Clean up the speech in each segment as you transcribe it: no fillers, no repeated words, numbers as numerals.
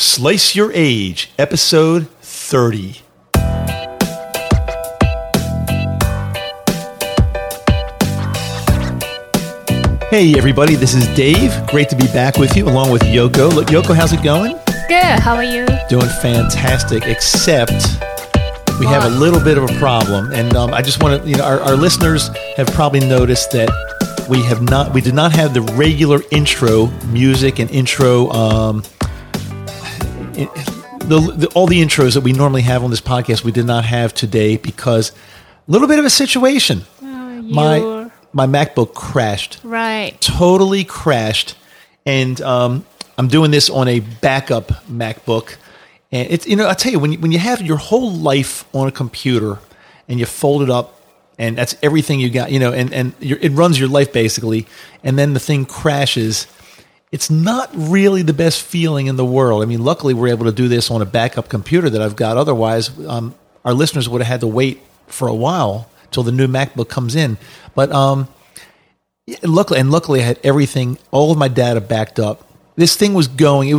Slice Your Age, episode 30. Hey everybody, this is Dave. Great to be back with you along with Yoko. Look, Yoko, how's it going? Good, how are you? Doing fantastic, except we have a little bit of a problem. And I just want to, our listeners have probably noticed that we did not have the regular intro music and intro, all the intros that we normally have on this podcast, we did not have today because a little bit of a situation. My MacBook crashed. Right. Totally crashed. And I'm doing this on a backup MacBook. And it's, I tell you, when you have your whole life on a computer and you fold it up and that's everything you got, it runs your life basically, and then the thing crashes, it's not really the best feeling in the world. I mean, luckily we're able to do this on a backup computer that I've got. Otherwise, our listeners would have had to wait for a while till the new MacBook comes in. But luckily I had everything, all of my data backed up. This thing was going. It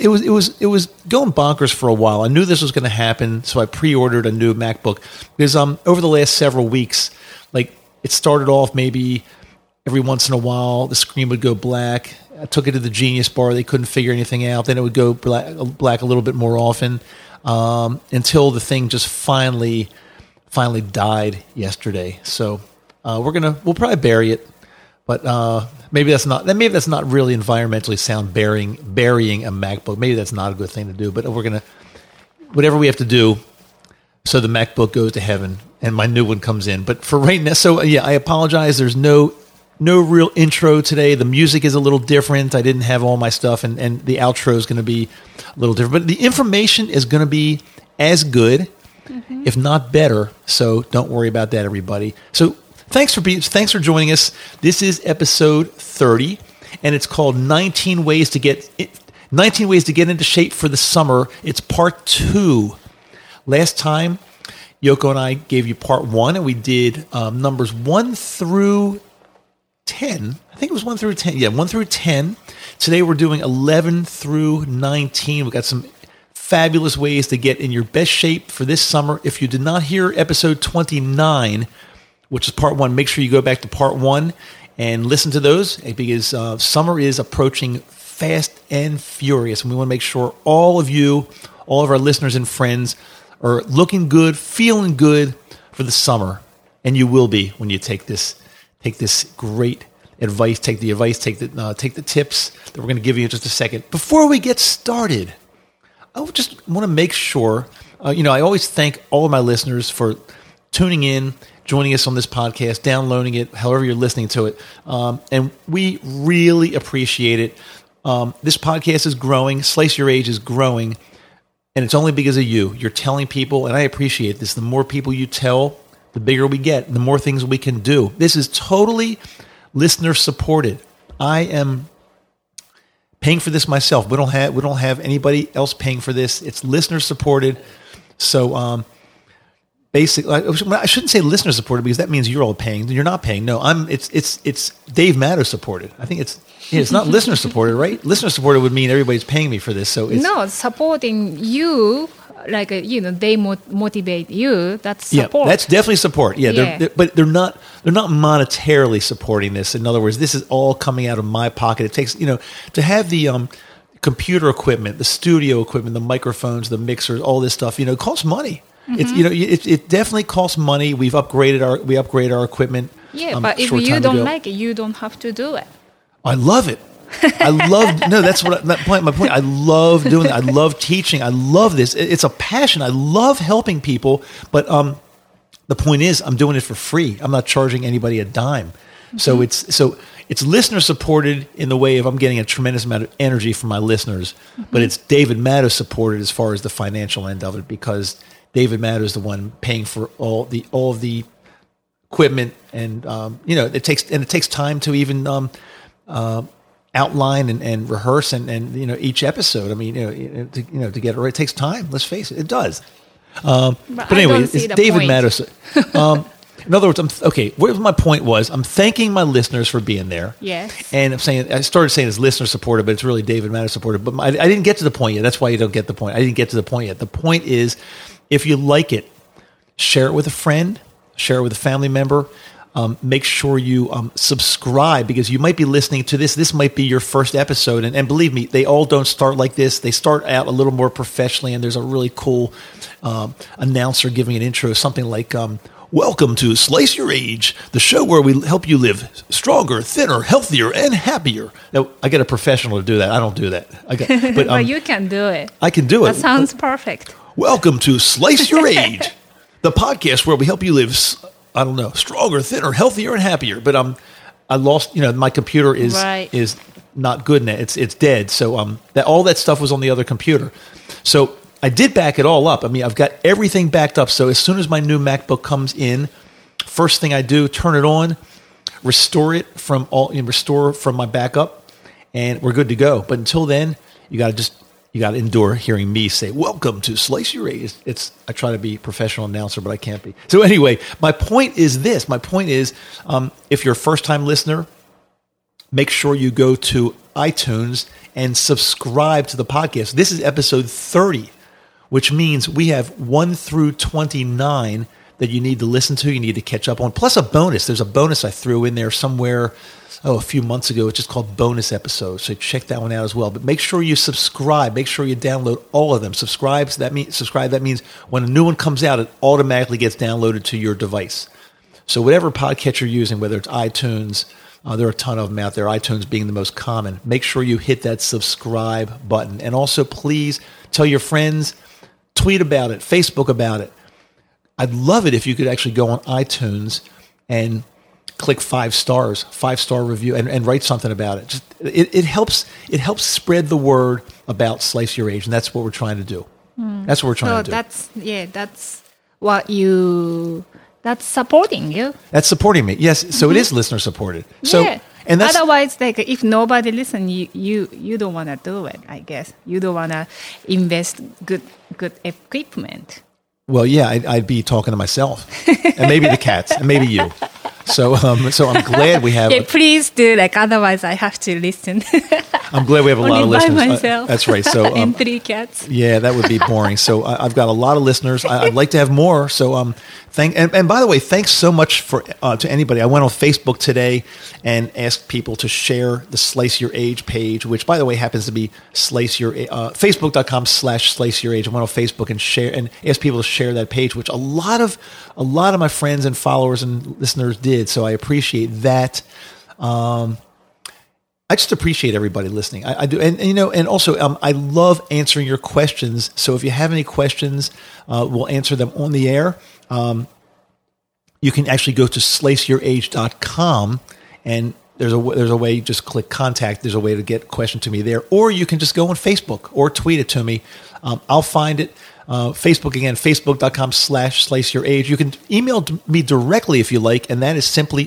was going bonkers for a while. I knew this was going to happen, so I pre-ordered a new MacBook because over the last several weeks, like it started off maybe every once in a while the screen would go black. I took it to the Genius Bar. They couldn't figure anything out. Then it would go black a little bit more often until the thing just finally died yesterday. So we'll probably bury it, but maybe that's not really environmentally sound, burying a MacBook. Maybe that's not a good thing to do, but we're gonna whatever we have to do so the MacBook goes to heaven and my new one comes in. But for right now, so yeah, I apologize. There's no real intro today. The music is a little different. I didn't have all my stuff, and the outro is going to be a little different, but the information is going to be as good, if not better. So don't worry about that, everybody. So thanks for joining us. This is episode 30, and it's called 19 Ways to Get into Shape for the Summer. It's part 2. Last time, Yoko and I gave you part 1, and we did numbers 1 through 10. I think it was 1 through 10. Yeah, 1 through 10. Today we're doing 11 through 19. We've got some fabulous ways to get in your best shape for this summer. If you did not hear episode 29, which is part 1, make sure you go back to part 1 and listen to those, because summer is approaching fast and furious. And we want to make sure all of our listeners and friends are looking good, feeling good for the summer. And you will be when you take this great advice, take the tips that we're going to give you in just a second. Before we get started, I just want to make sure, I always thank all of my listeners for tuning in, joining us on this podcast, downloading it, however you're listening to it. And we really appreciate it. This podcast is growing. Slice Your Age is growing. And it's only because of you. You're telling people, and I appreciate this. The more people you tell, the bigger we get, the more things we can do. This is totally listener supported. I am paying for this myself. We don't have anybody else paying for this. It's listener supported. So basically, I shouldn't say listener supported because that means you're all paying. You're not paying. No, it's Dave Matto supported. I think it's not listener supported, right? Listener supported would mean everybody's paying me for this. So it's supporting you. Like they motivate you. That's support. Yeah, that's definitely support. Yeah. But they're not monetarily supporting this. In other words, this is all coming out of my pocket. It takes to have the computer equipment, the studio equipment, the microphones, the mixers, all this stuff. It costs money. It's it definitely costs money. We upgrade our equipment. Yeah, but if you don't like it, you don't have to do it. I love it. That's my point. I love doing it. I love teaching. I love this. It's a passion. I love helping people. But the point is, I'm doing it for free. I'm not charging anybody a dime. So it's listener supported in the way of I'm getting a tremendous amount of energy from my listeners. But it's David Matto supported as far as the financial end of it, because David Matto is the one paying for all of the equipment, and it takes time to even outline and rehearse and each episode. I mean, to get it right, it takes time. Let's face it, it does. But anyway, it's David Matto. In other words, what my point was, I'm thanking my listeners for being there. Yes. And I started saying it's listener supported, but it's really David Matter supported. But I didn't get to the point yet. That's why you don't get the point. I didn't get to the point yet. The point is, if you like it, share it with a friend, share it with a family member. Make sure you subscribe, because you might be listening to this. This might be your first episode. And believe me, they all don't start like this. They start out a little more professionally, and there's a really cool announcer giving an intro, something like, welcome to Slice Your Age, the show where we help you live stronger, thinner, healthier, and happier. Now, I get a professional to do that. I don't do that. But you can do it. I can do it. That sounds perfect. Welcome to Slice Your Age, the podcast where we help you live stronger, thinner, healthier, and happier. But I lost. My computer is not good now. It's dead. So all that stuff was on the other computer. So I did back it all up. I mean, I've got everything backed up. So as soon as my new MacBook comes in, first thing I do, turn it on, restore from my backup, and we're good to go. But until then, you got to endure hearing me say, welcome to Slice Your Age. I try to be a professional announcer, but I can't be. So anyway, my point is this. My point is, if you're a first-time listener, make sure you go to iTunes and subscribe to the podcast. This is episode 30, which means we have 1 through 29 that you need to listen to, you need to catch up on, plus a bonus. There's a bonus I threw in there somewhere a few months ago. It's just called bonus episodes. So check that one out as well. But make sure you subscribe. Make sure you download all of them. Subscribe. That means when a new one comes out, it automatically gets downloaded to your device. So whatever podcatcher you're using, whether it's iTunes, there are a ton of them out there, iTunes being the most common. Make sure you hit that subscribe button. And also, please tell your friends, tweet about it, Facebook about it. I'd love it if you could actually go on iTunes and click 5 stars, 5-star review, and write something about it. It helps spread the word about Slice Your Age, and that's what we're trying to do. That's what we're trying to do. That's supporting you. That's supporting me. Yes. So it is listener supported. So and that's, otherwise, if nobody listens, you don't want to do it. I guess you don't want to invest good equipment. Well, yeah, I'd be talking to myself, and maybe the cats, and maybe you. So I'm glad we have. Please do. Otherwise, I have to listen. I'm glad we have a lot of listeners. By myself. That's right. So and 3 cats. Yeah, that would be boring. So I've got a lot of listeners. I'd like to have more. So and by the way, thanks so much to anybody. I went on Facebook today and asked people to share the Slice Your Age page, which by the way happens to be Facebook.com/Slice Your Age. I went on Facebook and asked people to share that page, which a lot of my friends and followers and listeners did. So I appreciate that. I just appreciate everybody listening. I do, and also I love answering your questions. So if you have any questions, we'll answer them on the air. You can actually go to sliceyourage.com, and there's a way. You just click contact. There's a way to get a question to me there, or you can just go on Facebook or tweet it to me. I'll find it. Facebook again, facebook.com/sliceyourage. You can email me directly if you like, and that is simply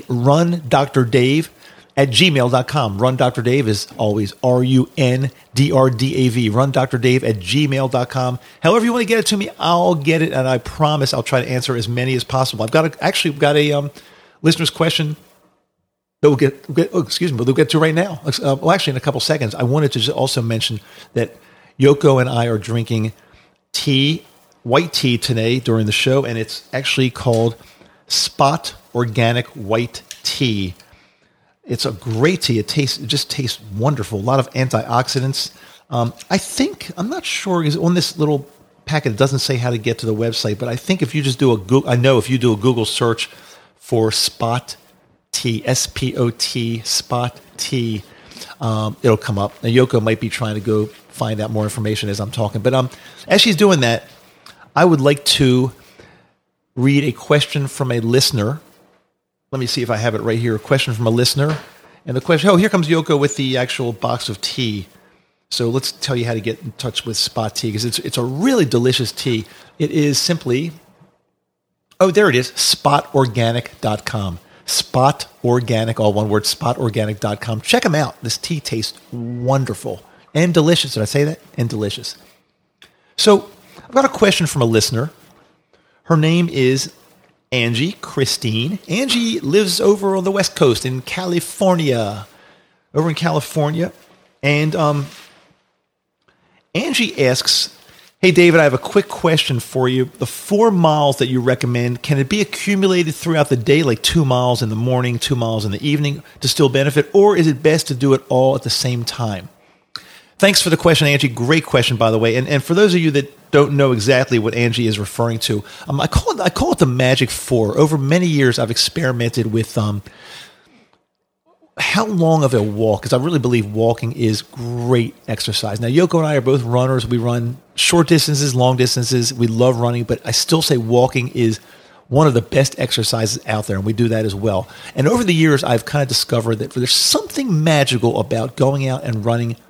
rundrdave@gmail.com. Run Dr. Dave is always RUNDRDAV. RunDrDave@gmail.com. However you want to get it to me, I'll get it, and I promise I'll try to answer as many as possible. I've got a listener's question that we'll get to right now. Actually, in a couple seconds, I wanted to just also mention that Yoko and I are drinking white tea today during the show, and it's actually called Spot Organic White Tea. It's a great tea. It just tastes wonderful. A lot of antioxidants. I'm not sure, because on this little packet it doesn't say how to get to the website, but I think if you just do if you do a Google search for Spot Tea, SPOT, Spot Tea, it'll come up. Now, Yoko might be trying to go find out more information as I'm talking. But as she's doing that, I would like to read a question from a listener. Let me see if I have it right here. A question from a listener. And the question, here comes Yoko with the actual box of tea. So let's tell you how to get in touch with Spot Tea, because it's a really delicious tea. It is simply, there it is, spotorganic.com. Spot Organic, all one word, spotorganic.com. Check them out. This tea tastes wonderful and delicious. Did I say that? And delicious. So I've got a question from a listener. Her name is Angie Christine. Angie lives over on the West Coast in California. Over in California. And Angie asks, hey, David, I have a quick question for you. The 4 miles that you recommend, can it be accumulated throughout the day, like 2 miles in the morning, 2 miles in the evening to still benefit, or is it best to do it all at the same time? Thanks for the question, Angie. Great question, by the way. And for those of you that don't know exactly what Angie is referring to, I call it the Magic 4. Over many years, I've experimented with how long of a walk, because I really believe walking is great exercise. Now, Yoko and I are both runners. We run short distances, long distances. We love running, but I still say walking is one of the best exercises out there, and we do that as well. And over the years, I've kind of discovered that there's something magical about going out and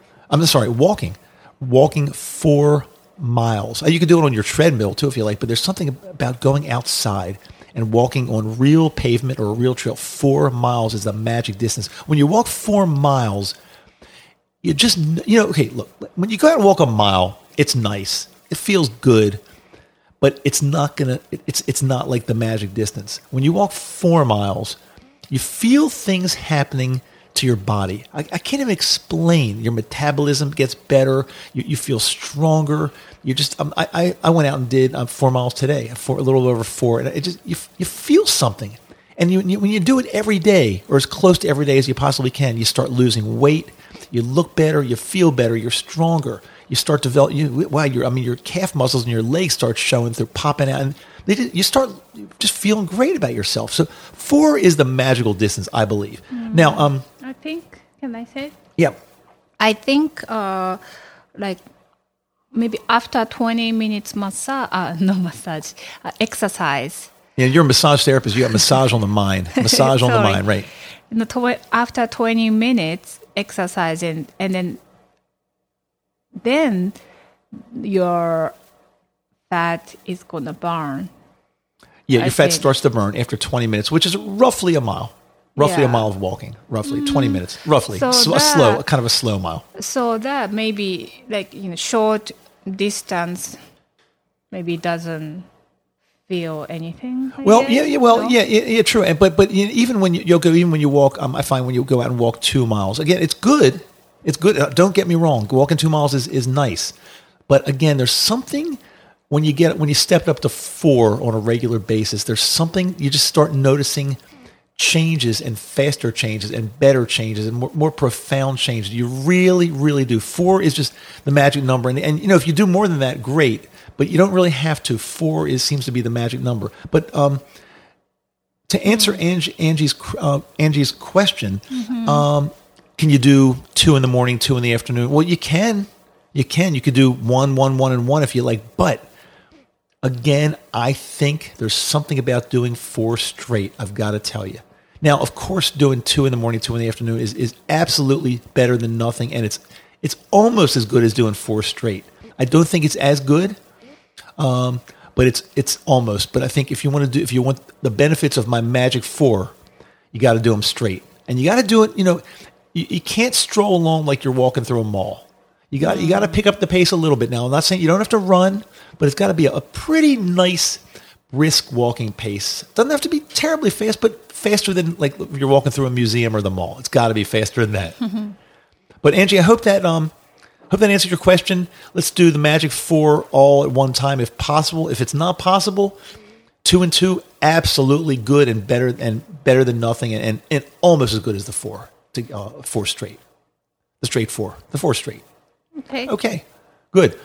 walking 4 miles. You can do it on your treadmill too if you like, but there's something about going outside and walking on real pavement or a real trail. 4 miles is the magic distance. When you walk 4 miles, you just, okay, look, when you go out and walk a mile, it's nice. It feels good, but it's not like the magic distance. When you walk 4 miles, you feel things happening to your body. I can't even explain. Your metabolism gets better. You feel stronger. You just, I went out and did 4 miles today, a little over 4, and it just, you feel something. And when you do it every day, or as close to every day as you possibly can, you start losing weight. You look better. You feel better. You're stronger. You start to develop. Your calf muscles and your legs start showing through, popping out, and you start just feeling great about yourself. So 4 is the magical distance, I believe. Now, I think, can I say? Yeah. I think, maybe after 20 minutes exercise. Yeah, you're a massage therapist. You got massage on the mind. Massage on the mind, right? After 20 minutes exercise, and then your fat is going to burn. Yeah, your fat starts to burn after 20 minutes, which is roughly a mile. Roughly a mile of walking. Roughly 20 minutes. Roughly. So kind of a slow mile. So that maybe short distance maybe doesn't feel anything. True. But even when you walk, I find when you go out and walk 2 miles, again, it's good. It's good. Don't get me wrong. Walking 2 miles is nice. But again, there's something when you step up to 4 on a regular basis, there's something you just start noticing changes and faster changes and better changes and more profound changes. You really, really do. 4 is just the magic number. And if you do more than that, great. But you don't really have to. 4 seems to be the magic number. But to answer Angie's question, can you do 2 in the morning, 2 in the afternoon? Well, you can. You could do 1, 1, 1, and 1 if you like. But again, I think there's something about doing 4 straight, I've got to tell you. Now, of course, doing 2 in the morning, 2 in the afternoon is absolutely better than nothing, and it's almost as good as doing 4 straight. I don't think it's as good, but it's almost. But I think if you want the benefits of my magic 4, you got to do them straight, and you got to do it. You can't stroll along like you're walking through a mall. You got to pick up the pace a little bit. Now, I'm not saying you don't have to run, but it's got to be a pretty nice, brisk walking pace. Doesn't have to be terribly fast, but faster than like you're walking through a museum or the mall. It's got to be faster than that. Mm-hmm. But Angie, I hope that answered your question. Let's do the magic 4 all at one time if possible. If it's not possible, 2 and 2, absolutely good and better than nothing, and almost as good as the 4. 4 straight, the straight 4, the 4 straight. Okay, good.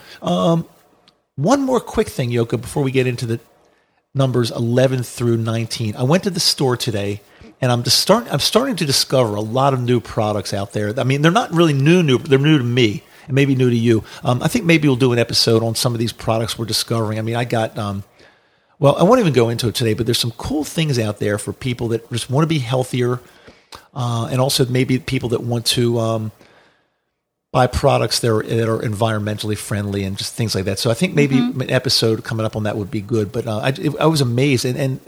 One more quick thing, Yoko, before we get into the numbers 11 through 19. I went to the store today, and I'm starting to discover a lot of new products out there. I mean, they're not really new. They're new to me, and maybe new to you. I think maybe we'll do an episode on some of these products we're discovering. I mean, I got, I won't even go into it today, but there's some cool things out there for people that just want to be healthier, and also maybe people that want to buy products that are environmentally friendly and just things like that. So I think maybe an episode coming up on that would be good. But I was amazed, and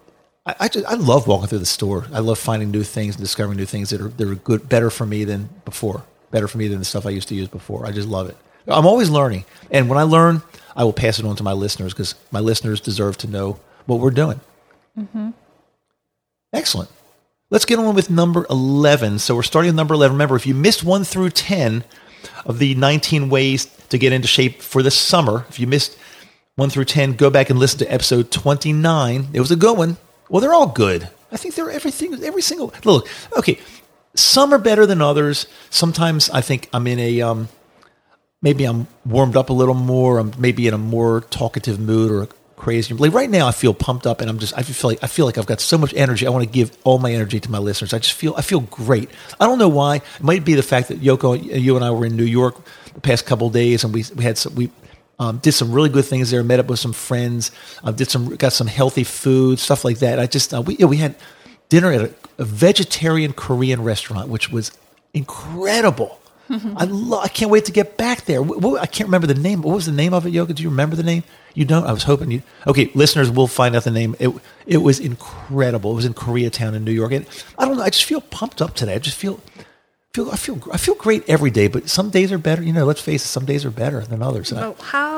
I love walking through the store. I love finding new things and discovering new things that are good, better for me than before, better for me than the stuff I used to use before. I just love it. I'm always learning, and when I learn, I will pass it on to my listeners because my listeners deserve to know what we're doing. Excellent. Let's get on with number 11. So we're starting with number 11. Remember, if you missed 1 through 10 of the 19 ways to get into shape for the summer, if you missed 1 through 10, go back and listen to episode 29. It was a good one. Well, they're all good. I think they're every single. Look, okay, some are better than others. Sometimes I think I'm in a, maybe I'm warmed up a little more. I'm maybe in a more talkative mood or crazy. Like right now, I feel pumped up, and I feel like I've got so much energy. I want to give all my energy to my listeners. I feel great. I don't know why. It might be the fact that Yoko, you and I were in New York the past couple of days, and we did some really good things there. Met up with some friends. Got some healthy food, stuff like that. We had dinner at a vegetarian Korean restaurant, which was incredible. I can't wait to get back there. I can't remember the name. What was the name of it, Yoko? Do you remember the name? You don't? I was hoping you... Okay, listeners, we'll find out the name. It was incredible. It was in Koreatown in New York. And I don't know. I just feel pumped up today. I just feel great every day, but some days are better. Let's face it, some days are better than others. Well,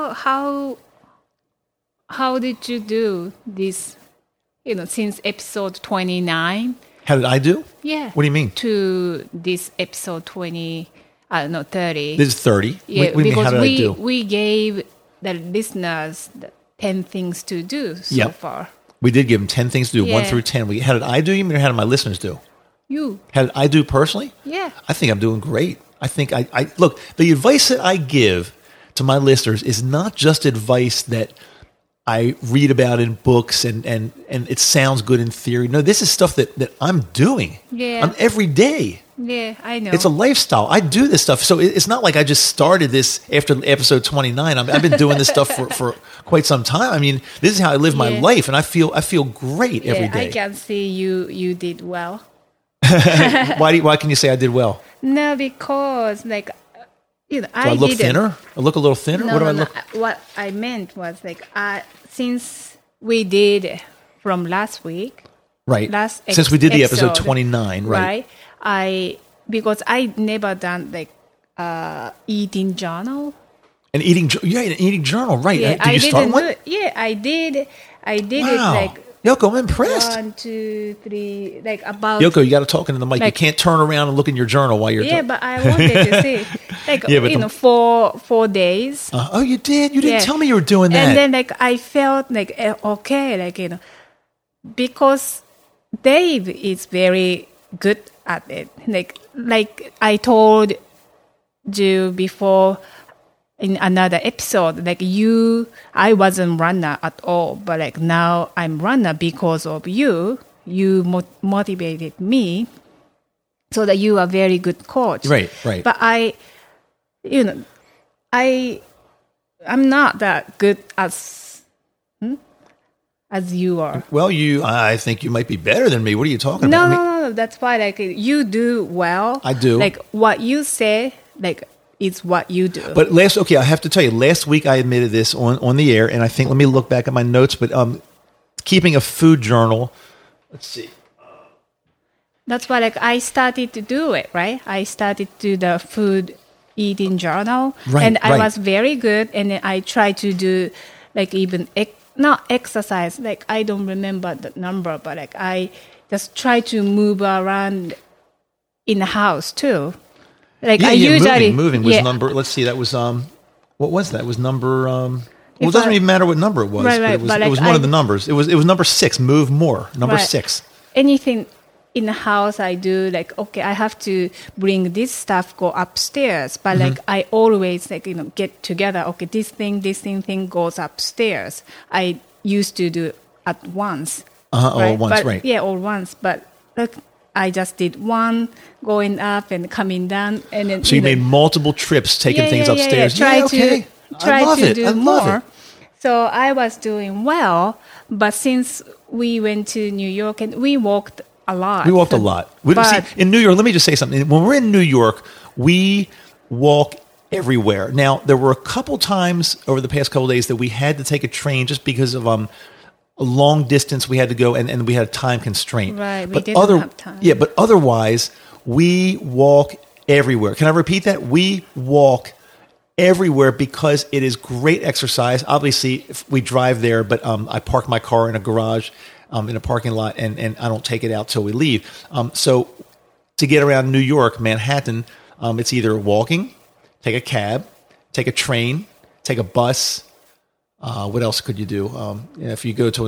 how did you do this, since episode 29? How did I do? Yeah. What do you mean? To this episode 30. This is 30? Yeah, what do you mean, how did I do? We gave the listeners 10 things to do so far. We did give them 10 things to do, 1 through 10. How did I do, you mean, or how did my listeners do? You. How did I do personally? Yeah. I think I'm doing great. I think I look, the advice that I give to my listeners is not just advice that I read about in books and it sounds good in theory. No, this is stuff that I'm doing. Yeah. I'm every day. Yeah, I know. It's a lifestyle. I do this stuff. So it's not like I just started this after episode 29. I've been doing this stuff for quite some time. I mean, this is how I live my life, and I feel great every day. I can see you did well. Why can you say I did well? No, because do I look thinner? I look a little thinner? No, what do I look? What I meant was since we did from last week. Right. Since we did the episode 29, right? Because I never done eating journal. An eating journal, right? Yeah, did you start one? I did. I did it Yoko, I'm impressed. 1, 2, 3, about... Yoko, you got to talk into the mic. You can't turn around and look in your journal while you're talking. Yeah, but I wanted to see. 4 days. Oh, you did? You didn't tell me you were doing that. And then, I felt okay, because Dave is very good at it. Like I told you before in another episode, I wasn't runner at all, but now I'm runner because of you. You motivated me, so that you are very good coach. Right. But I'm not that good as you are. Well, I think you might be better than me. What are you talking about? No. That's why, you do well. I do. What you say, it's what you do. But I have to tell you, last week I admitted this on the air, and I think, let me look back at my notes, but keeping a food journal, let's see. That's why, I started to do it, right? I started to do the food eating journal, and I was very good, and then I tried to do, even not exercise, I don't remember the number, but I just try to move around in the house too. I usually moving was number. Let's see, that was what was that? It was number. Well, it doesn't even matter what number it was. Right, but it was one of the numbers. It was number 6. Move more. Number 6. Anything in the house I do, okay, I have to bring this stuff, go upstairs, but I always get together. Okay, this thing goes upstairs. I used to do at once. All at once, right? Yeah, all once, but I just did one going up and coming down, and then. So you made multiple trips, taking things upstairs. Try to do more. Love it. So I was doing well, but since we went to New York and we walked a lot. In New York, let me just say something. When we're in New York, we walk everywhere. Now, there were a couple times over the past couple of days that we had to take a train just because of a long distance we had to go, and we had a time constraint. Right, we didn't have time. Yeah, but otherwise, we walk everywhere. Can I repeat that? We walk everywhere because it is great exercise. Obviously, if we drive there, but I park my car in a garage in a parking lot, and I don't take it out till we leave. So to get around New York, Manhattan, it's either walking, take a cab, take a train, take a bus. What else could you do? If you go to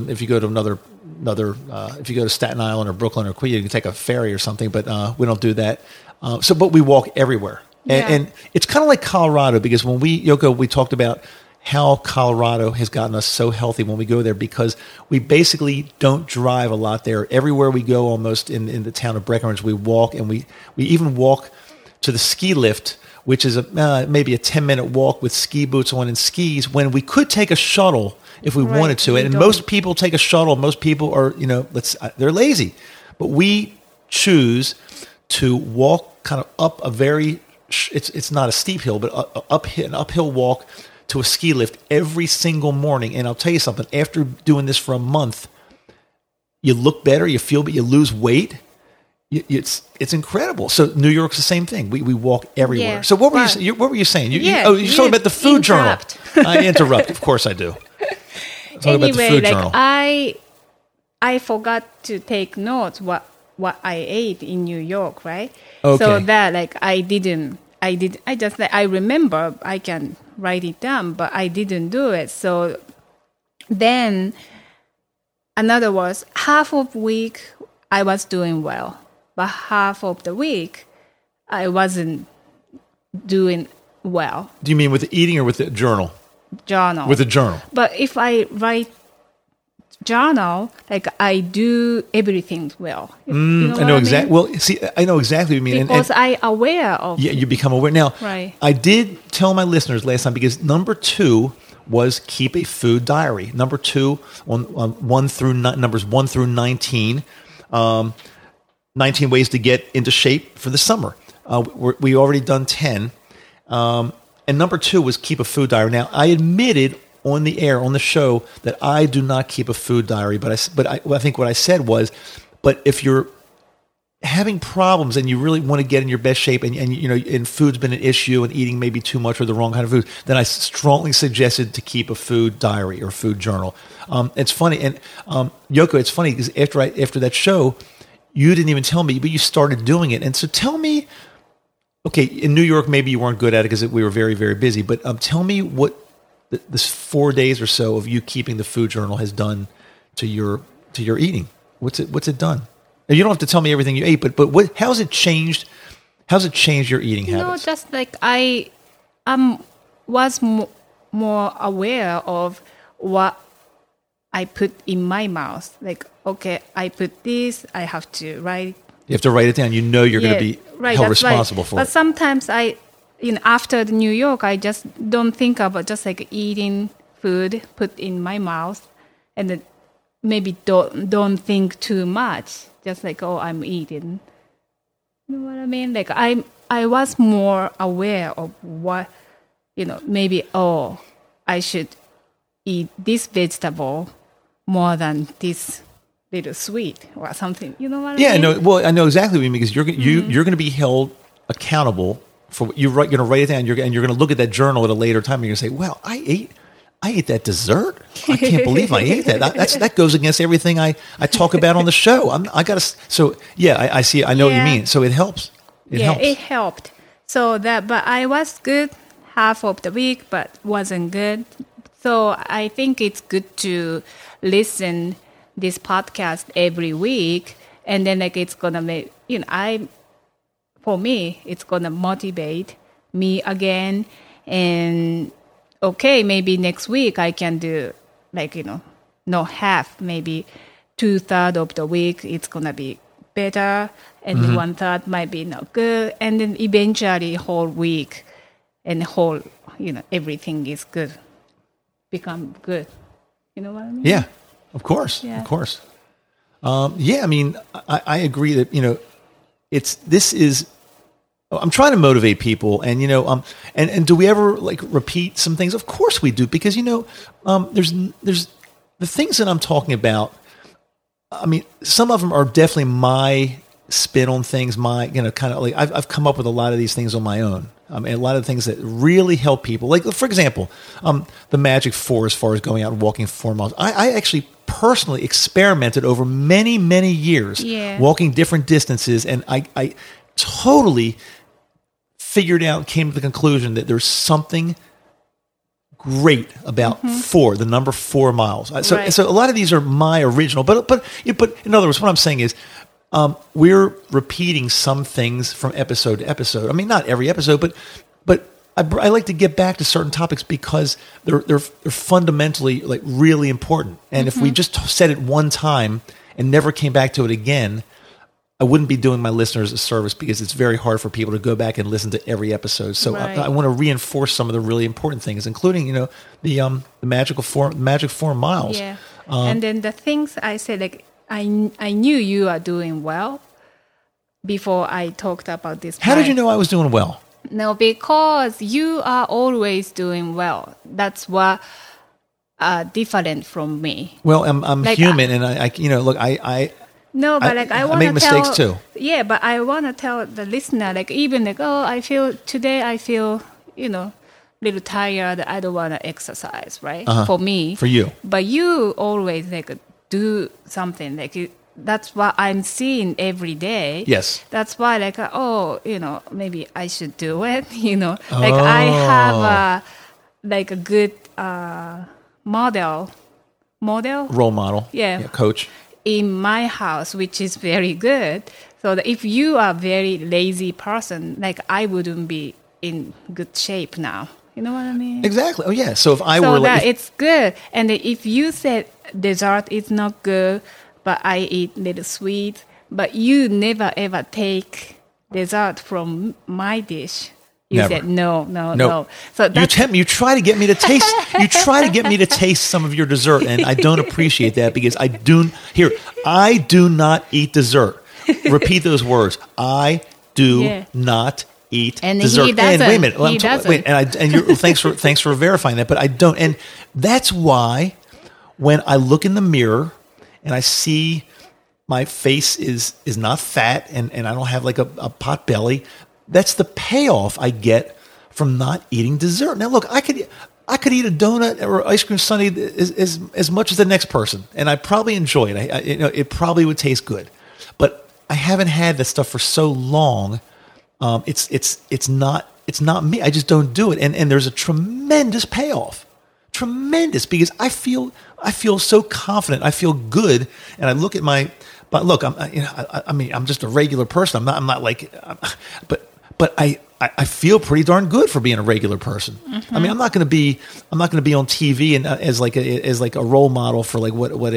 Staten Island or Brooklyn or Queens, you can take a ferry or something. But we don't do that. But we walk everywhere, and it's kind of like Colorado, because when we talked about how Colorado has gotten us so healthy when we go there, because we basically don't drive a lot there. Everywhere we go, almost in the town of Breckenridge, we walk, and we even walk to the ski lift, which is maybe a 10-minute walk with ski boots on and skis, when we could take a shuttle if we wanted to. And most people take a shuttle. Most people are, they're lazy. But we choose to walk kind of up a it's not a steep hill, but an uphill walk to a ski lift every single morning. And I'll tell you something, after doing this for a month, you look better, you feel, but you lose weight. It's incredible. So New York's the same thing. We walk everywhere. Yeah, so what were you saying? You're talking about the food journal. I interrupt. Of course I do. Anyway, about the food journal. I forgot to take notes what I ate in New York, right? Okay. So that I remember I can write it down, but I didn't do it. So then another was half of week I was doing well, but half of the week I wasn't doing well. Do you mean with the eating or with the journal? Journal. With the journal. But if I write journal, I do everything well. I know exactly. Well, see, I know exactly what you mean. Because I aware of. Yeah, you become aware. Now, I did tell my listeners last time, because number 2 was keep a food diary. Number 2 numbers 1 through 19, 19 ways to get into shape for the summer. We already done 10, and number 2 was keep a food diary. Now, I admitted on the air, on the show, that I do not keep a food diary, but I think what I said was, but if you're having problems and you really want to get in your best shape, and food's been an issue, and eating maybe too much or the wrong kind of food, then I strongly suggested to keep a food diary or food journal. It's funny, and Yoko, it's funny because after that show, you didn't even tell me, but you started doing it. And so tell me, okay, in New York maybe you weren't good at it because we were very, very busy, but tell me what this 4 days or so of you keeping the food journal has done to your eating. What's it done? Now, you don't have to tell me everything you ate, but how's it changed? How's it changed your eating habits? Just like I was more aware of what I put in my mouth. Like, okay, I put this, I have to write. You have to write it down. You know you're going to be held responsible for it. But sometimes after the New York, I just don't think about just like eating food put in my mouth, and then maybe don't think too much. Just like, oh, I'm eating. You know what I mean? Like I was more aware of what, maybe, oh, I should eat this vegetable more than this little sweet or something. You know what I mean? Yeah, no. Well, I know exactly what you mean, because you're going to be held accountable for what you're going to write it down. You're going to look at that journal at a later time. And you're going to say, "Well, I ate that dessert. I can't believe I ate that. That goes against everything I talk about on the show. So yeah, I see. I know what you mean. So it helps. It helped. So but I was good half of the week, but wasn't good. So I think it's good to listen this podcast every week, and then it's gonna make for me, it's gonna motivate me again. And okay, maybe next week I can do not half, maybe 2/3 of the week it's gonna be better, and 1/3 might be not good, and then eventually whole week and whole everything is good, become good. You know what I mean? Yeah, of course, of course. I mean, I agree that I'm trying to motivate people, and and do we ever repeat some things? Of course we do, because there's the things that I'm talking about. I mean, some of them are definitely my spin on things. My kind of I've come up with a lot of these things on my own. And a lot of things that really help people. Like, for example, the Magic 4, as far as going out and walking 4 miles. I actually personally experimented over many, many years, walking different distances, and I totally figured out, came to the conclusion that there's something great about the number 4 miles. So a lot of these are my original, but in other words, what I'm saying is, we're repeating some things from episode to episode. I mean, not every episode, but I like to get back to certain topics because they're fundamentally like really important. And if we just said it one time and never came back to it again, I wouldn't be doing my listeners a service, because it's very hard for people to go back and listen to every episode. So I want to reinforce some of the really important things, including, the magic 4 miles. Yeah. And then the things I said, like, I knew you are doing well before I talked about this. How did you know I was doing well? No, because you are always doing well. That's what different from me. Well, I'm like, human, and I look, no, but like I want to make mistakes too. Yeah, but I want to tell the listener, like, even like, I feel little tired. I don't want to exercise, right? For me, for you. But you always like do something like that's what I'm seeing every day. Yes. That's why like maybe I should do it. Like I have a good role model. Yeah, coach in my house, which is very good. So that if you are a very lazy person, like I wouldn't be in good shape now. You know what I mean? Exactly. Oh, yeah. So if I were like... it's good. And if you said dessert is not good, but I eat little sweet, but you never ever take dessert from my dish. You never. Said no. So you try to get me to taste. You try to get me to taste some of your dessert, and I don't appreciate that, because I do not eat dessert. Repeat those words. I do not eat dessert. He doesn't. And wait a minute. He doesn't. Thanks for verifying that. But I don't, and that's why when I look in the mirror and I see my face is not fat and I don't have like a pot belly, that's the payoff I get from not eating dessert. Now, look, I could eat a donut or ice cream sundae as much as the next person, and I'd probably enjoy it. It probably would taste good, but I haven't had that stuff for so long. It's not me. I just don't do it, and there's a tremendous payoff, because I feel so confident. I feel good, and I look at my. But look, I'm just a regular person. I'm not like, but I feel pretty darn good for being a regular person. I mean, I'm not going to be on TV and as like a role model for like what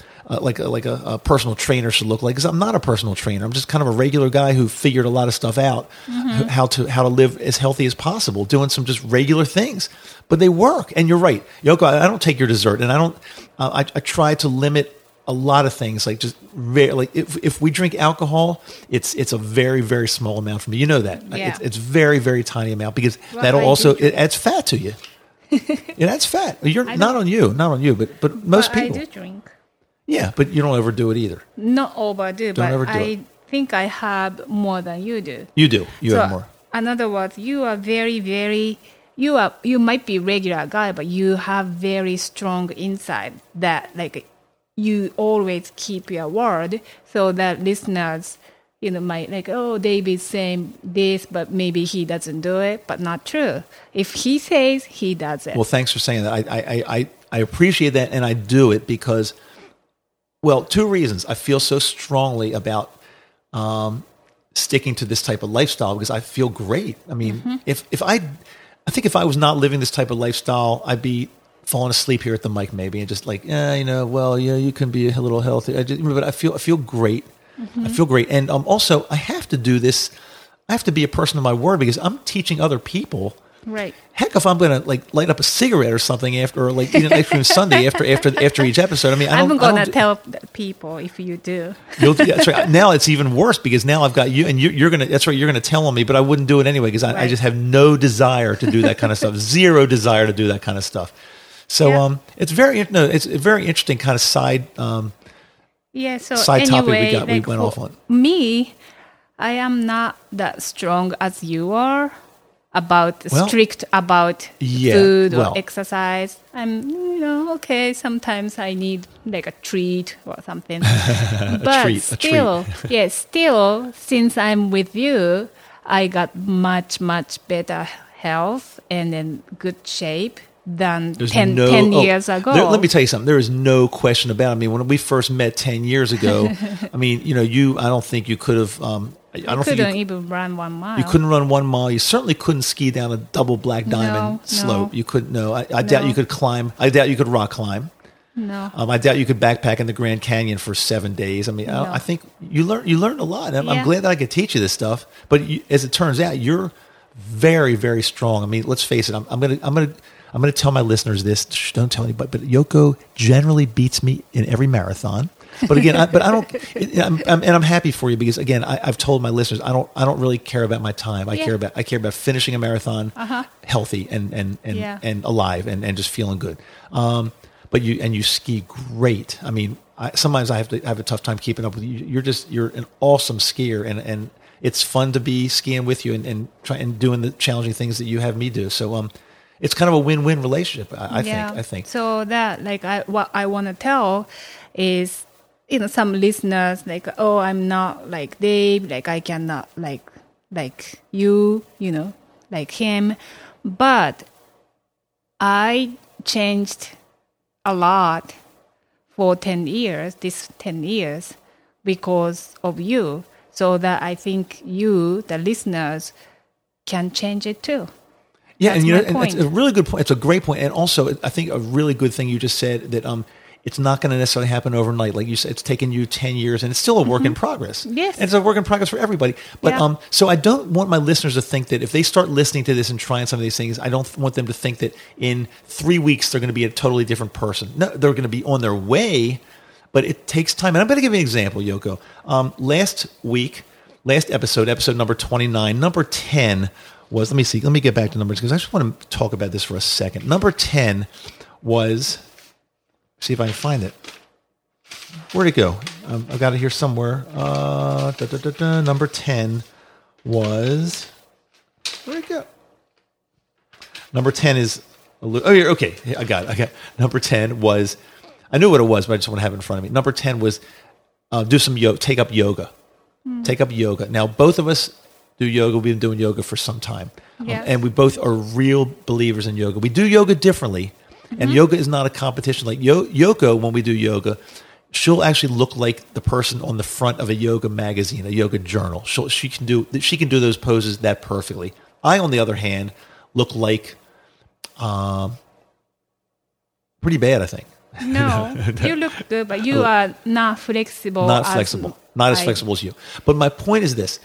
a personal trainer should look like, because I'm not a personal trainer. I'm just kind of a regular guy who figured a lot of stuff out, how to live as healthy as possible, doing some just regular things, but they work. And you're right, Yoko, I don't take your dessert, and I try to limit a lot of things, like just if we drink alcohol, it's a very, very small amount for me. You know that. Yeah. It's very, very tiny amount, because that'll also it adds fat to you. It adds fat. Not on you, but most people. I do drink. Yeah, but you don't overdo it either. Not overdo, don't but overdo I think I have more than you do. You do. You have more. In other words, you are very, very. You might be regular guy, but you have very strong inside that like. You always keep your word, so that listeners, might like, David's saying this, but maybe he doesn't do it, but not true. If he says, he does it. Well, thanks for saying that. I appreciate that, and I do it because, well, 2 reasons. I feel so strongly about sticking to this type of lifestyle, because I feel great. I mean, I think if I was not living this type of lifestyle, I'd be falling asleep here at the mic maybe, and just like, you can be a little healthy. But I feel great. I feel great. And also, I have to do this. I have to be a person of my word, because I'm teaching other people. Right. Heck, if I'm going to like light up a cigarette or something after, or like eat an ice cream sundae after each episode. I mean, I'm going to tell people if you do. That's right. Now it's even worse, because now I've got you, and you're going to. That's right. You're going to tell on me, but I wouldn't do it anyway, because I just have no desire to do that kind of stuff. Zero desire to do that kind of stuff. So it's a very interesting kind of side topic we went off on. Me, I am not that strong as you are, strict about food or exercise. I'm, okay, sometimes I need like a treat or something. But still, since I'm with you, I got much, much better health and in good shape than 10 years ago. Let me tell you something. There is no question about it. I mean, when we first met 10 years ago, I mean, I don't think you could have... I couldn't even run 1 mile. You couldn't run 1 mile. You certainly couldn't ski down a double black diamond slope. You couldn't. No, I doubt you could climb. I doubt you could rock climb. No. I doubt you could backpack in the Grand Canyon for 7 days. I mean, I think you learned a lot. I'm glad that I could teach you this stuff. But as it turns out, you're very, very strong. I mean, let's face it. I'm gonna tell my listeners this. Shh, don't tell anybody. But Yoko generally beats me in every marathon. But again, I don't. I'm happy for you because again, I've told my listeners I don't really care about my time. I care about finishing a marathon healthy and alive and just feeling good. But you ski great. I mean, sometimes I have a tough time keeping up with you. You're an awesome skier and it's fun to be skiing with you and doing the challenging things that you have me do. So it's kind of a win-win relationship. I think. So that what I want to tell is. Some listeners I'm not like Dave, I cannot like you, like him. But I changed a lot for 10 years, because of you. So that I think you, the listeners, can change it too. Yeah, and it's a really good point. It's a great point. And also, I think a really good thing you just said that it's not going to necessarily happen overnight. Like you said, it's taken you 10 years, and it's still a work in progress. Yes. And it's a work in progress for everybody. But so I don't want my listeners to think that if they start listening to this and trying some of these things, I don't want them to think that in 3 weeks they're going to be a totally different person. No, they're going to be on their way, but it takes time. And I'm going to give you an example, Yoko. Last episode number 29, number 10 was, let me get back to numbers because I just want to talk about this for a second. Number 10 was... See if I can find it. Where'd it go? I've got it here somewhere. Number 10 was... Where'd it go? Number 10 is... here, okay. I got it. Number 10 was... I knew what it was, but I just want to have it in front of me. Number 10 was do some yoga. Take up yoga. Take up yoga. Now, both of us do yoga. We've been doing yoga for some time. Yes. And we both are real believers in yoga. We do yoga differently. And yoga is not a competition. Like Yoko, when we do yoga, she'll actually look like the person on the front of a yoga magazine, a yoga journal. She can do those poses that perfectly. I, on the other hand, look like pretty bad, I think. No, you look good, but you are not flexible. Not as flexible as you. But my point is this: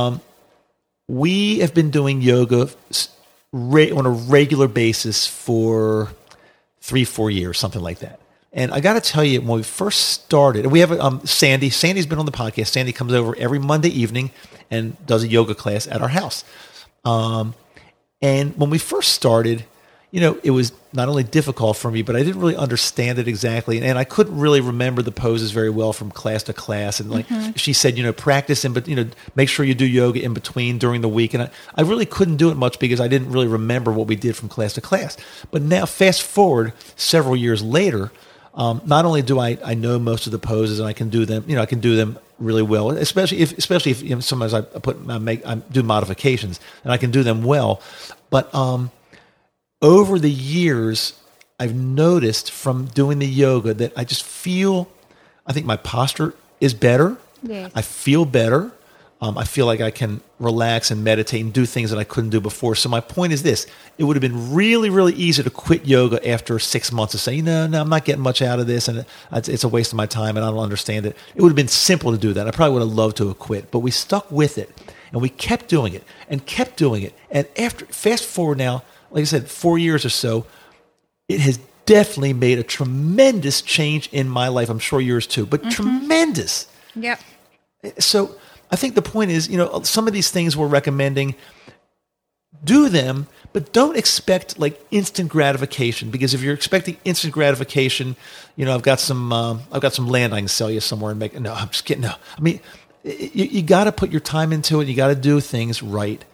we have been doing yoga on a regular basis for 3-4 years, something like that. And I got to tell you, when we first started, and we have Sandy. Sandy's been on the podcast. Sandy comes over every Monday evening and does a yoga class at our house. And when we first started, it was not only difficult for me, but I didn't really understand it exactly. And I couldn't really remember the poses very well from class to class. And she said, practice but make sure you do yoga in between during the week. And I really couldn't do it much because I didn't really remember what we did from class to class. But now fast forward several years later, not only do I know most of the poses and I can do them, I can do them really well, especially if sometimes I do modifications and I can do them well. But, over the years, I've noticed from doing the yoga that I just feel, I think my posture is better. Yes. I feel better. I feel like I can relax and meditate and do things that I couldn't do before. So my point is this: it would have been really, really easy to quit yoga after 6 months and say, no, I'm not getting much out of this, and it's a waste of my time, and I don't understand it. It would have been simple to do that. I probably would have loved to have quit, but we stuck with it, and we kept doing it, and kept doing it. And fast forward now, like I said, 4 years or so, it has definitely made a tremendous change in my life. I'm sure yours too, but tremendous. Yep. So I think the point is, some of these things we're recommending, do them, but don't expect like instant gratification, because if you're expecting instant gratification, I've got some land I can sell you somewhere and make. No, I'm just kidding. No, I mean, you got to put your time into it. You got to do things right.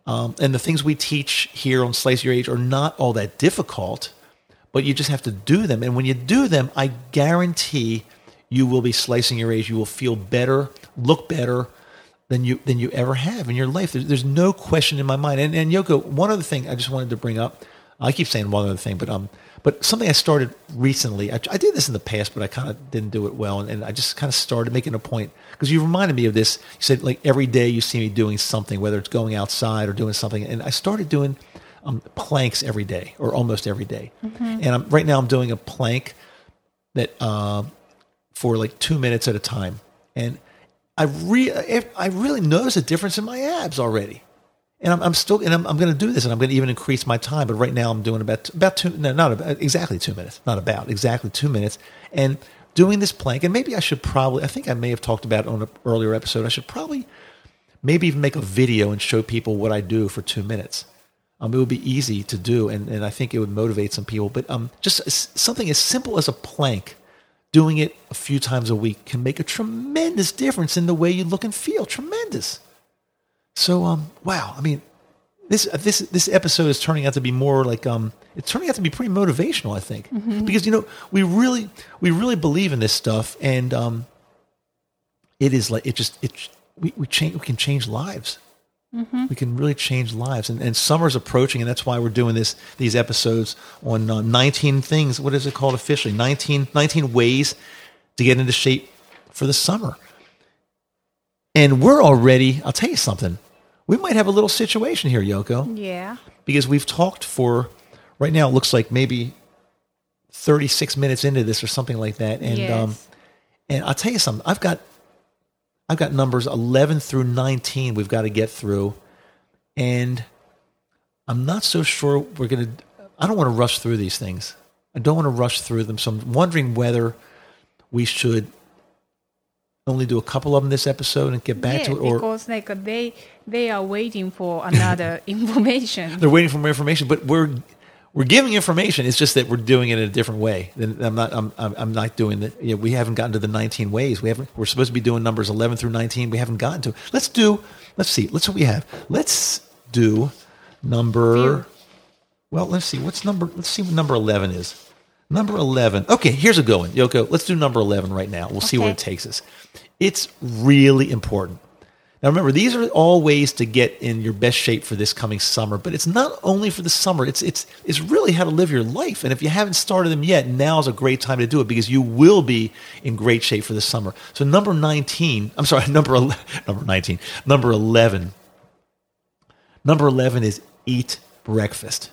And the things we teach here on Slice Your Age are not all that difficult, but you just have to do them. And when you do them, I guarantee you will be slicing your age. You will feel better, look better than you ever have in your life. There's no question in my mind. And Yoko, one other thing I just wanted to bring up. I keep saying one other thing, but something I started recently. I did this in the past, but I kind of didn't do it well, and I just kind of started making a point because you reminded me of this. You said like every day you see me doing something, whether it's going outside or doing something, and I started doing planks every day or almost every day. Mm-hmm. And right now I'm doing a plank that for like 2 minutes at a time, and I really noticed a difference in my abs already. And I'm going to do this, and I'm going to even increase my time. But right now, I'm doing exactly 2 minutes, exactly 2 minutes, and doing this plank. And maybe I think I may have talked about it on an earlier episode. I should probably maybe even make a video and show people what I do for 2 minutes. It would be easy to do, and I think it would motivate some people. But just something as simple as a plank, doing it a few times a week can make a tremendous difference in the way you look and feel. Tremendous. So, wow. I mean, this episode is turning out to be more like it's turning out to be pretty motivational, I think, because we really believe in this stuff, and it is like we can change lives. Mm-hmm. We can really change lives, and summer's approaching, and that's why we're doing these episodes on 19 things. What is it called officially? 19 ways to get into shape for the summer. And we're already, I'll tell you something, we might have a little situation here, Yoko. Yeah. Because we've talked for, right now it looks like maybe 36 minutes into this or something like that. And yes. And I'll tell you something, I've got numbers 11 through 19 we've got to get through. And I'm not so sure I don't want to rush through these things. I don't want to rush through them. So I'm wondering whether we should only do a couple of them this episode and get back to it, or because like they are waiting for another information. They're waiting for more information, but we're giving information. It's just that we're doing it in a different way. I'm not doing that. We haven't gotten to the 19 ways. We're supposed to be doing numbers 11 through 19. We haven't gotten to. Let's see what we have. Let's do number. Well, let's see what number 11 is. Number 11. Okay, here's a good one, Yoko. Let's do number 11 right now. We'll see where it takes us. It's really important. Now, remember, these are all ways to get in your best shape for this coming summer, but it's not only for the summer. It's really how to live your life. And if you haven't started them yet, now's a great time to do it because you will be in great shape for the summer. So number 11. Number 11 is eat breakfast.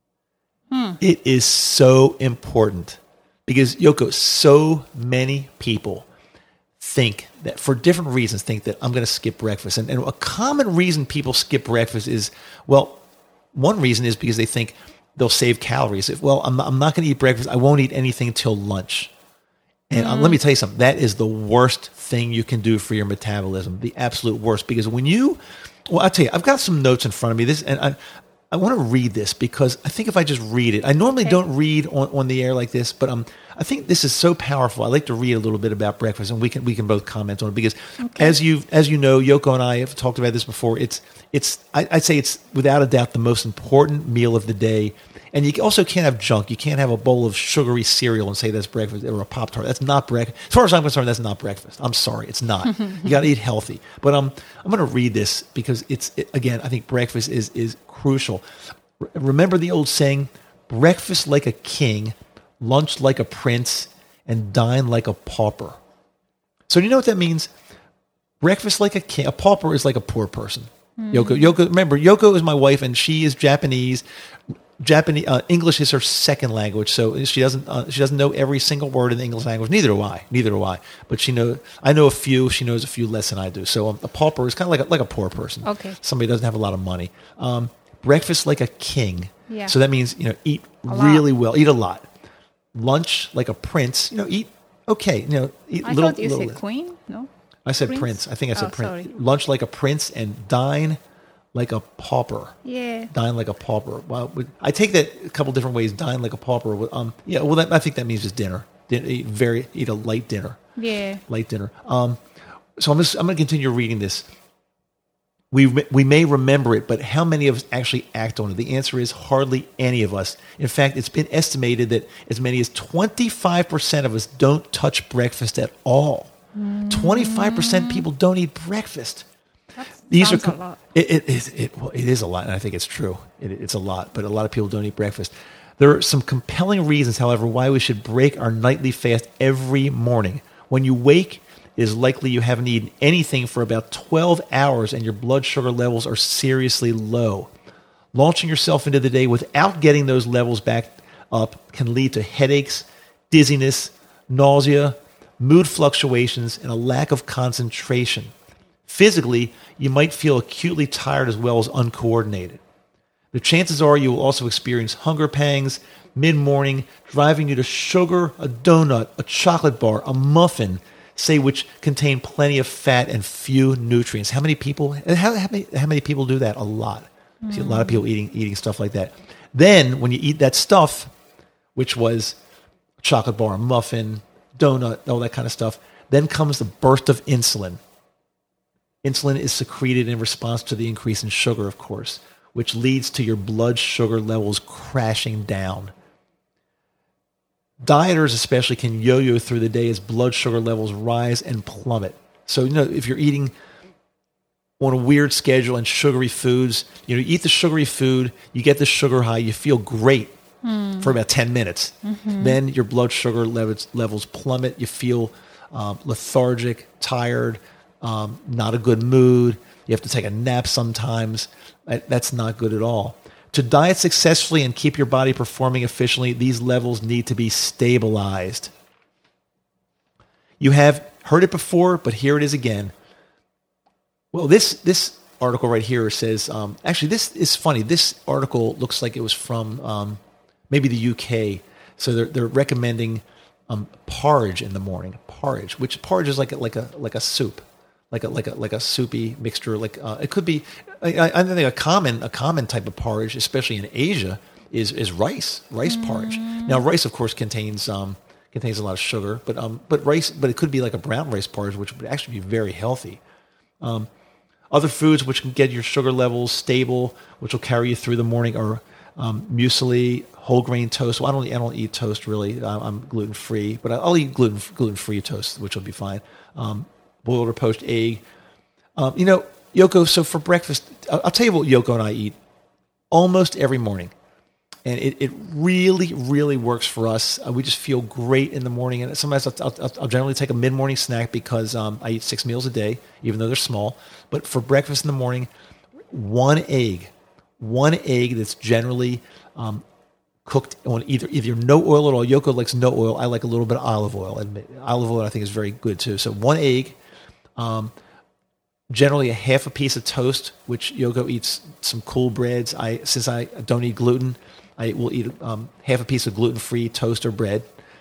It is so important because, Yoko, so many people think that for different reasons think that I'm going to skip breakfast. And a common reason people skip breakfast is, well, one reason is because they think they'll save calories. I'm not going to eat breakfast. I won't eat anything until lunch. And let me tell you something. That is the worst thing you can do for your metabolism, the absolute worst. Because I'll tell you, I've got some notes in front of me. I want to read this because I think if I just read it, I normally don't read on the air like this, but I think this is so powerful. I like to read a little bit about breakfast, and we can both comment on it because, as you know, Yoko and I have talked about this before. I'd say it's without a doubt the most important meal of the day, and you also can't have junk. You can't have a bowl of sugary cereal and say that's breakfast, or a Pop-Tart. That's not breakfast. As far as I'm concerned, that's not breakfast. I'm sorry, it's not. You got to eat healthy. But I'm going to read this because again, I think breakfast is crucial. Remember the old saying, breakfast like a king, lunch like a prince, and dine like a pauper. So do you know what that means? Breakfast like a king. A pauper is like a poor person. Yoko, remember, Yoko is my wife, and she is Japanese. English is her second language, so she doesn't know every single word in the English language. Neither do I. But I know a few. She knows a few less than I do. So a pauper is kind of like a poor person. Okay. Somebody who doesn't have a lot of money. Breakfast like a king. Yeah. So that means eat really well, eat a lot. Lunch like a prince. Eat okay. Eat I little. thought you said queen. No. I said prince. I think I said prince. Sorry. Lunch like a prince and dine like a pauper. Yeah. Dine like a pauper. Well, I take that a couple different ways. Dine like a pauper. I think that means just dinner. Eat a light dinner. Yeah. Light dinner. So I'm going to continue reading this. We may remember it, but how many of us actually act on it? The answer is hardly any of us. In fact, it's been estimated that as many as 25% of us don't touch breakfast at all. 25% people don't eat breakfast. Sounds a lot. It is a lot, and I think it's true. It's a lot, but a lot of people don't eat breakfast. There are some compelling reasons, however, why we should break our nightly fast every morning. When you wake, it is likely you haven't eaten anything for about 12 hours and your blood sugar levels are seriously low. Launching yourself into the day without getting those levels back up can lead to headaches, dizziness, nausea, mood fluctuations, and a lack of concentration. Physically, you might feel acutely tired as well as uncoordinated. The chances are you will also experience hunger pangs mid-morning, driving you to sugar, a donut, a chocolate bar, a muffin, say which contain plenty of fat and few nutrients. How many people do that? A lot. See a lot of people eating stuff like that. Then when you eat that stuff, which was a chocolate bar, a muffin, donut, all that kind of stuff, then comes the burst of insulin. Insulin is secreted in response to the increase in sugar, of course, which leads to your blood sugar levels crashing down. Dieters especially can yo-yo through the day as blood sugar levels rise and plummet. So, if you're eating on a weird schedule and sugary foods, you eat the sugary food, you get the sugar high, you feel great for about 10 minutes. Mm-hmm. Then your blood sugar levels plummet. You feel lethargic, tired, not a good mood. You have to take a nap sometimes. That's not good at all. To diet successfully and keep your body performing efficiently, these levels need to be stabilized. You have heard it before, but here it is again. Well, this article right here says, actually, this is funny. This article looks like it was from maybe the UK. So they're recommending porridge in the morning. Porridge is like a soup. Like a soupy mixture. It could be. I think a common type of porridge, especially in Asia, is rice porridge. Now, rice of course contains a lot of sugar, but it could be like a brown rice porridge, which would actually be very healthy. Other foods which can get your sugar levels stable, which will carry you through the morning, are muesli, whole grain toast. Well, I don't eat toast really. I'm gluten free, but I'll eat gluten free toast, which will be fine. Boiled or poached egg. Yoko, so for breakfast, I'll tell you what Yoko and I eat almost every morning. And it really, really works for us. We just feel great in the morning. And sometimes I'll generally take a mid-morning snack because I eat 6 meals a day, even though they're small. But for breakfast in the morning, one egg that's generally cooked on either no oil at all. Yoko likes no oil. I like a little bit of olive oil. And olive oil I think is very good too. So one egg, generally a half a piece of toast, which Yoko eats some cool breads. Since I don't eat gluten, I will eat half a piece of gluten-free toast or bread.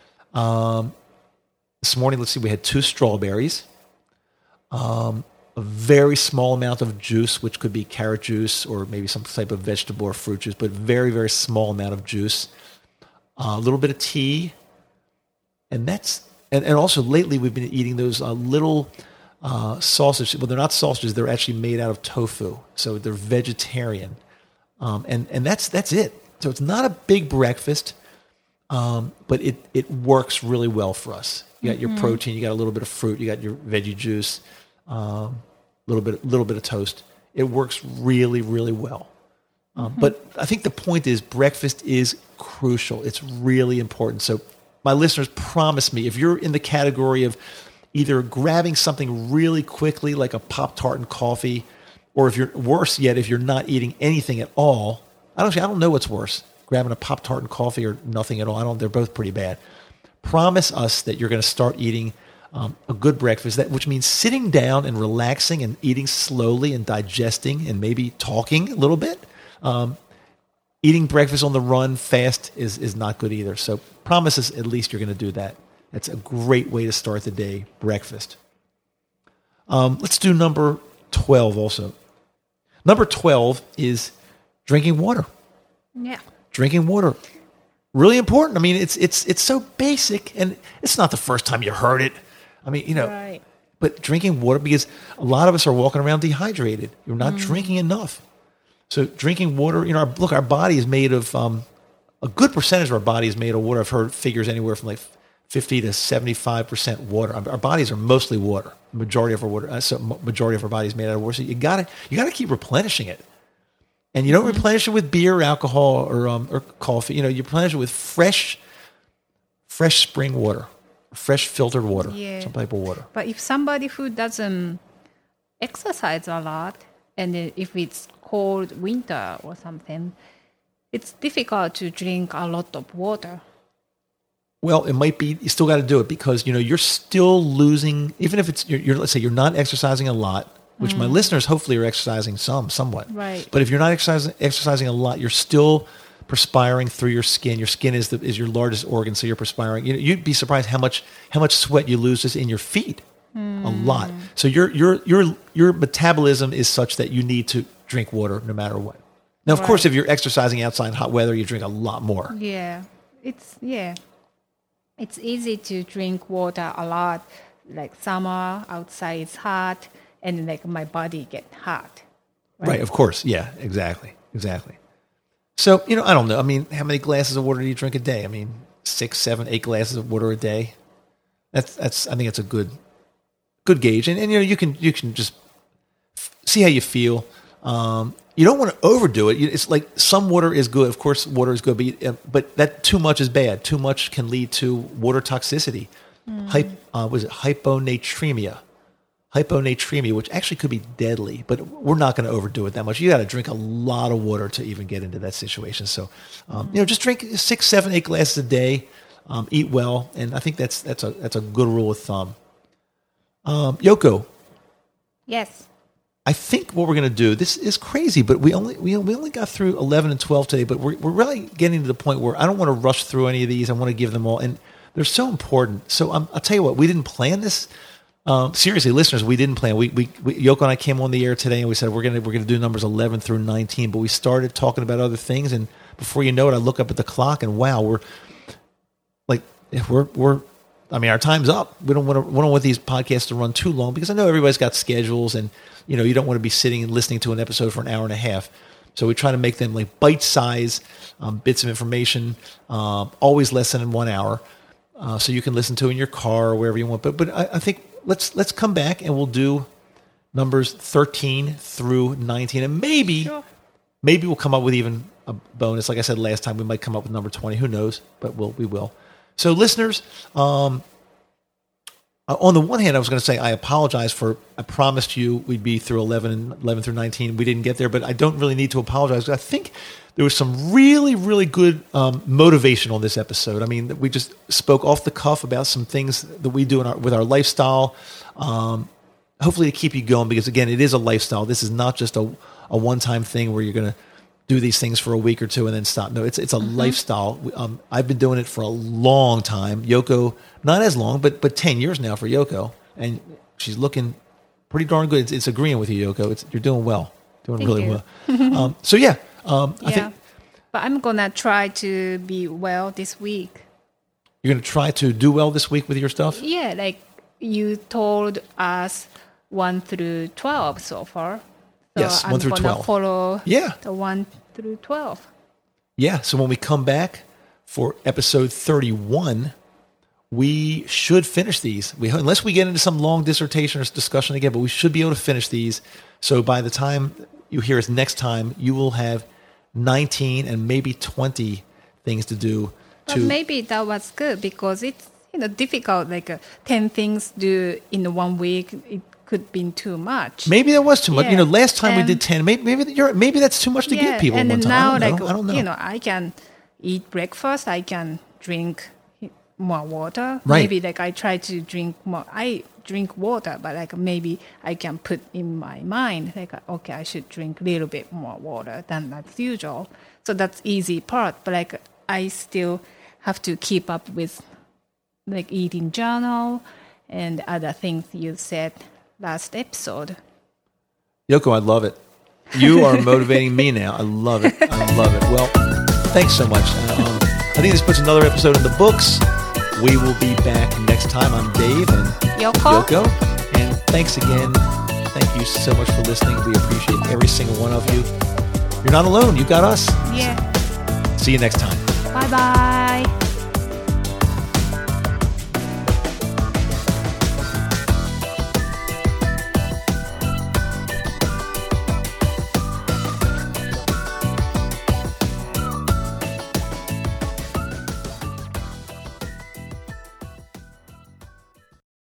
This morning, let's see, we had 2 strawberries, a very small amount of juice, which could be carrot juice or maybe some type of vegetable or fruit juice, but very, very small amount of juice, a little bit of tea, and also lately we've been eating those little sausage. Well, they're not sausages; they're actually made out of tofu, so they're vegetarian, and that's it. So it's not a big breakfast, but it works really well for us. You got your protein, you got a little bit of fruit, you got your veggie juice, little bit of toast. It works really, really well. But I think the point is breakfast is crucial. It's really important. So my listeners, promise me, if you're in the category of either grabbing something really quickly like a Pop-Tart and coffee, or if you're not eating anything at all, I don't know what's worse, grabbing a Pop-Tart and coffee or nothing at all. They're both pretty bad. Promise us that you're going to start eating a good breakfast, which means sitting down and relaxing and eating slowly and digesting and maybe talking a little bit. Eating breakfast on the run fast is not good either. So promise us at least you're going to do that. That's a great way to start the day, breakfast. Let's do number 12 also. Number 12 is drinking water. Yeah. Drinking water. Really important. I mean, it's so basic, and it's not the first time you heard it. I mean, right. but drinking water, because a lot of us are walking around dehydrated. You're not drinking enough. So drinking water, our body is made of, a good percentage of our body is made of water. I've heard figures anywhere from like 50 to 75% water. Our bodies are mostly water. Majority of our body is made out of water. So you gotta keep replenishing it. And you don't replenish it with beer, or alcohol, or coffee. You replenish it with fresh spring water, fresh filtered water, some type of water. But if somebody who doesn't exercise a lot, and if it's cold winter or something, it's difficult to drink a lot of water. Well, it might be, you still got to do it, because, you're still losing, even if it's, let's say you're not exercising a lot, which my listeners hopefully are exercising somewhat. Right. But if you're not exercising a lot, you're still perspiring through your skin. Your skin is your largest organ, so you're perspiring. You'd be surprised how much sweat you lose just in your feet. A lot. So your metabolism is such that you need to drink water no matter what. Now, of course, if you're exercising outside in hot weather, you drink a lot more. Yeah. It's easy to drink water a lot. Like summer, outside it's hot, and like my body get hot. Right, of course. Yeah, exactly. So, I don't know. I mean, how many glasses of water do you drink a day? I mean, 6, 7, 8 glasses of water a day. That's I think it's a good gauge. And you can just see how you feel. You don't want to overdo it. It's like some water is good. Of course, water is good, but that too much is bad. Too much can lead to water toxicity. Hyponatremia. Hyponatremia, which actually could be deadly, but we're not going to overdo it that much. You got to drink a lot of water to even get into that situation. So, just drink 6, 7, 8 glasses a day. Eat well, and I think that's a good rule of thumb. Yoko. Yes. I think what we're going to do, this is crazy, but we only got through 11 and 12 today, but we're really getting to the point where I don't want to rush through any of these. I want to give them all, and they're so important. So I'll tell you what, we didn't plan this. Seriously, listeners, we didn't plan. We Yoko and I came on the air today, and we said we're gonna do numbers 11 through 19, but we started talking about other things, and before you know it, I look up at the clock, and wow, we're I mean, our time's up. We don't want these podcasts to run too long, because I know everybody's got schedules, and you don't want to be sitting and listening to an episode for an hour and a half. So we try to make them like bite-size bits of information, always less than 1 hour, so you can listen to in your car or wherever you want. But I think let's come back and we'll do numbers 13 through 19, and maybe we'll come up with even a bonus. Like I said last time, we might come up with number 20. Who knows? But we will. So listeners, on the one hand, I was going to say I apologize for, I promised you we'd be through 11 through 19. We didn't get there, but I don't really need to apologize. I think there was some really, really good motivation on this episode. I mean, we just spoke off the cuff about some things that we do with our lifestyle, hopefully to keep you going, because, again, it is a lifestyle. This is not just a one-time thing where you're going to do these things for a week or two and then stop. No, it's a lifestyle. I've been doing it for a long time. Yoko, not as long, but 10 years now for Yoko, and she's looking pretty darn good. It's agreeing with you, Yoko. You're doing well, Thank really you. well. So yeah, I think. But I'm gonna try to be well this week. You're gonna try to do well this week with your stuff. Yeah, like you told us 1 through 12 so far. So yes, 1 through 12. Follow the 1 through 12. Yeah, so when we come back for episode 31, we should finish these. Unless we get into some long dissertation or discussion again, but we should be able to finish these. So by the time you hear us next time, you will have 19 and maybe 20 things to do. But maybe that was good, because it's difficult, like 10 things do in 1 week. It could be too much. Maybe that was too much. Last time we did 10. Maybe that's too much to give people and one time. Now, I don't know. I can eat breakfast. I can drink more water. Right. Maybe I try to drink more. I drink water, but maybe I can put in my mind okay, I should drink a little bit more water than that's usual. So that's easy part. But I still have to keep up with eating journal and other things you said last episode. Yoko, I love it. You are motivating me now. I love it. Well, thanks so much. I think this puts another episode in the books. We will be back next time. I'm Dave and Yoko. And thanks again. Thank you so much for listening. We appreciate every single one of you. You're not alone. You got us. Yeah. See you next time. Bye-bye.